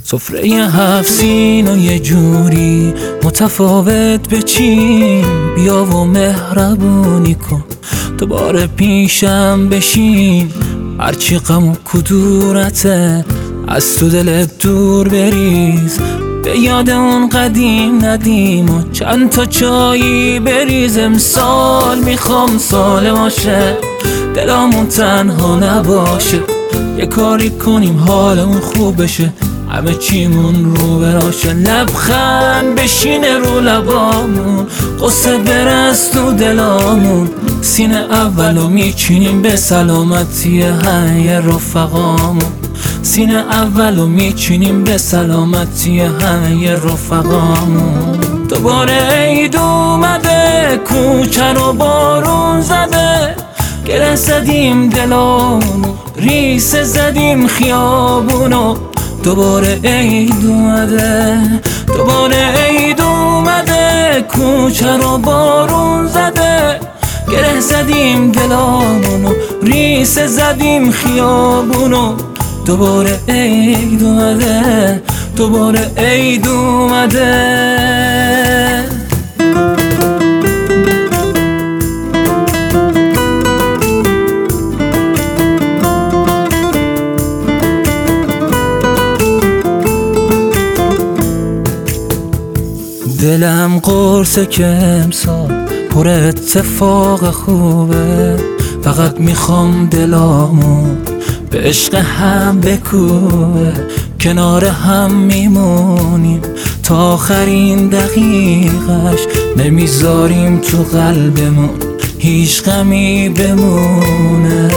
سفره 7 سین و یه جوری متفاوت بچین، بیا و مهربونی کن دوباره پیشم بشین. هرچی غم و کدورته از تو دلت دور بریز، به یاد اون قدیم ندیم و چند تا چایی بریز. امسال میخوام سال باشه، دلمون تنها نباشه، یه کاری کنیم حالمون خوب بشه، همه چیمون رو براشه. لبخند بشینه رو لبامون، قصه برست تو دلامون، سینه اولو میچینیم به سلامتی همه رفقامون. سینه اولو میچینیم به سلامتی همه رفقامون. دوباره عید اومده، کوچه رو بارون زده، گره زدیم دلامونو، ریسه زدیم خیابونو. دوباره عید اومده، دوباره عید اومده، کوچه رو بارون زده، گره زدیم دلامونو، ریسه زدیم خیابونو. دوباره عید اومده، دوباره عید اومده. دلم قرصه که امسال پر اتفاق خوبه، فقط میخوام دلامون به عشق هم بکوبه. کنار هم میمونیم تا آخرین دقیقش، نمیذاریم تو قلبمون هیچ غمی بمونه.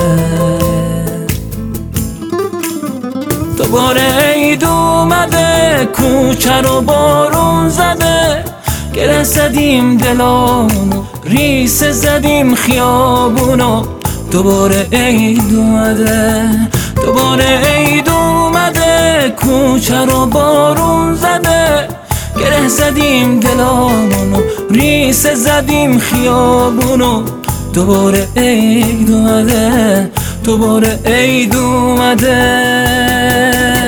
دوباره عید اومده، کوچه رو بارون زده، گره زدیم دلامونو، ریسه زدیم خیابونو. دوباره عید اومده، دوباره عید اومده، کوچه رو بارون زده، گره زدیم دلامونو، ریسه زدیم خیابونو. دوباره عید اومده، دوباره عید اومده.